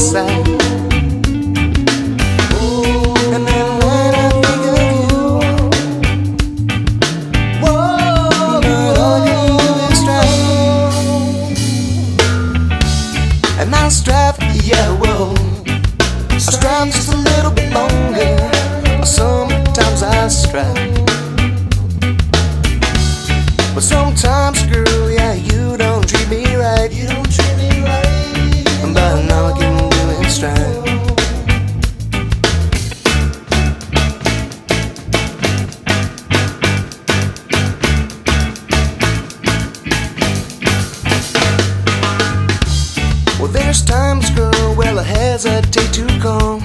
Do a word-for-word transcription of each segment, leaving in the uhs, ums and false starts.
side. And then when I think of you, whoa, but all you do is strive. And I'll strive, yeah, whoa. I strive just a little bit longer. Sometimes I strive, but sometimes, girl, yeah, you don't treat me right. You don't treat me right. But now I can do it strive. Well, there's times, girl, well, I hesitate to come.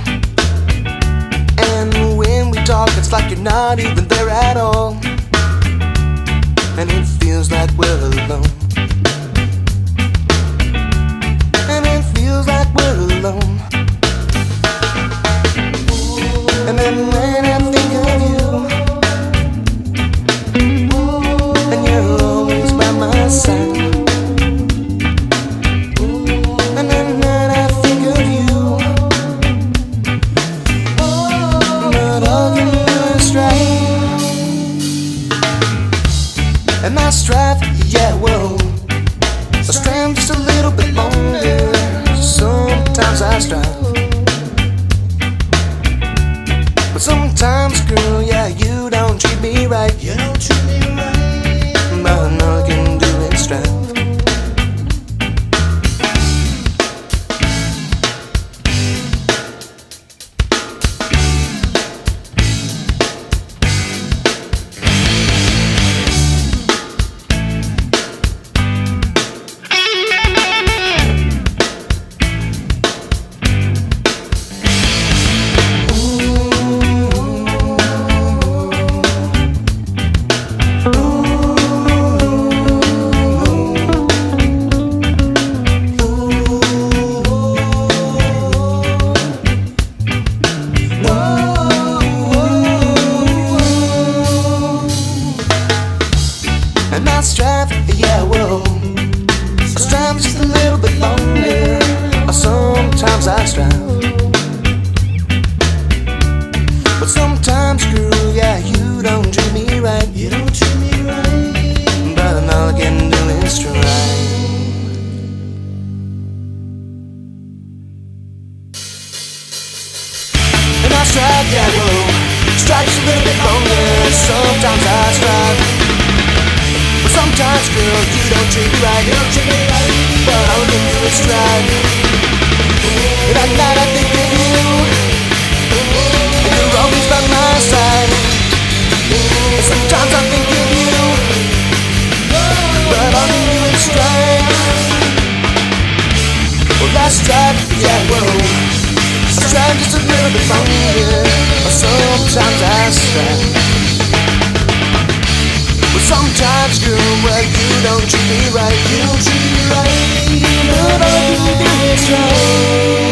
And when we talk, it's like you're not even there at all. And it feels like we're alone. And it feels like we're alone. And then when I think of you, and you're always by my side. And then when I think of you, but all you do is strive. And I strive, yeah, whoa. I strive just a little bit longer. Sometimes I strive, but sometimes, girl, yeah, you don't treat me right. You don't treat me right. But now I can do it strive. And I strive, yeah, whoa. I strive just a little bit longer. Sometimes I strive, but sometimes, girl, yeah, you don't treat me right. You don't treat me right. But all I can do is strive. And I strive, yeah, whoa. Strive just a little bit longer. Sometimes I strive, but sometimes, girl, you don't treat me right. You don't treat me right. But all I can do is strive. And at night I think of you, and you're always by my side. And sometimes I think of you, but all I can do is strive. Well, I strive, yeah, whoa. I strive just a little bit longer. Sometimes I strive, but sometimes, girl, well, you don't treat me right. You don't treat me right. But all you do is try.